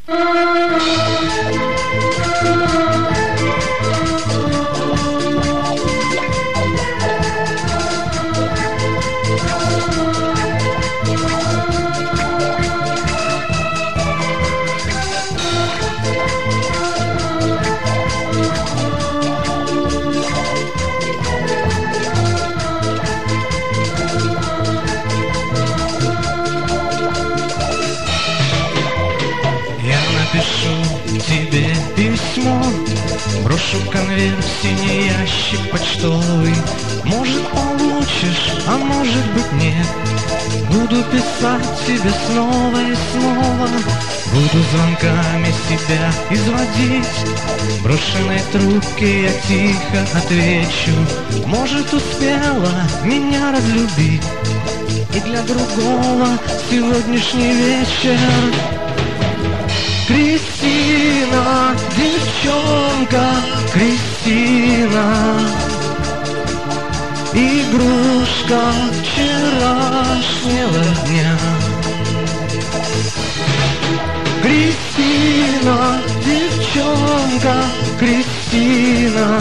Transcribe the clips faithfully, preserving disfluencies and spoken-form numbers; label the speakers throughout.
Speaker 1: Напишу тебе письмо, брошу конверт в синий ящик почтовый. Может, получишь, а может быть нет. Буду писать тебе снова и снова, буду звонками себя изводить. Брошенной трубке я тихо отвечу: может, успела меня разлюбить. И для другого сегодняшний вечер. Кристина, девчонка, Кристина, игрушка вчерашнего дня. Кристина, девчонка, Кристина,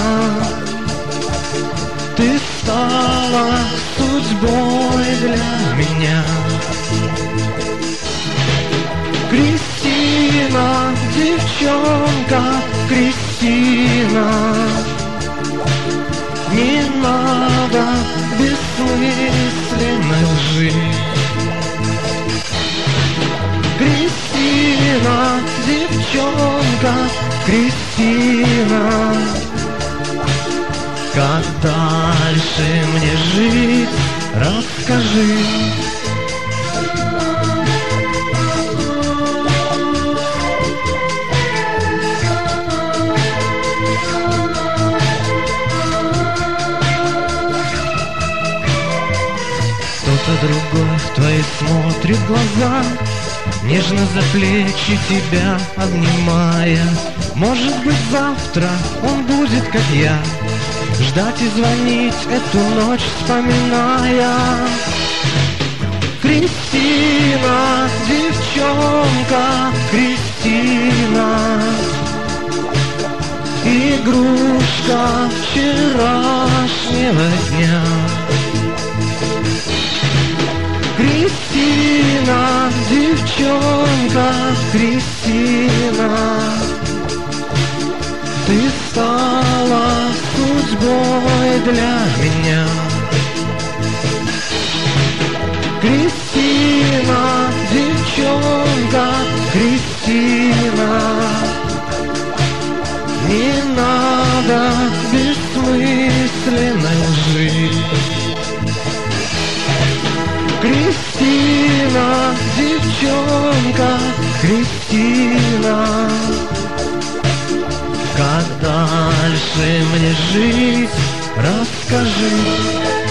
Speaker 1: ты стала судьбой для меня. Кристина, девчонка, Кристина, не надо бессмысленной лжи. Кристина, девчонка, Кристина, как дальше мне жить, расскажи. Кто-то другой в твои смотрит глаза, нежно за плечи тебя обнимая. Может быть, завтра он будет, как я, ждать и звонить эту ночь вспоминая. Кристина, девчонка, Кристина, игрушка вчерашнего дня. Кристина, девчонка, Кристина, ты стала судьбой для меня. Кристина, девчонка, Кристина, не надо бессмысленной лжи. Кристина, девчонка, Кристина, как дальше мне жить, расскажи.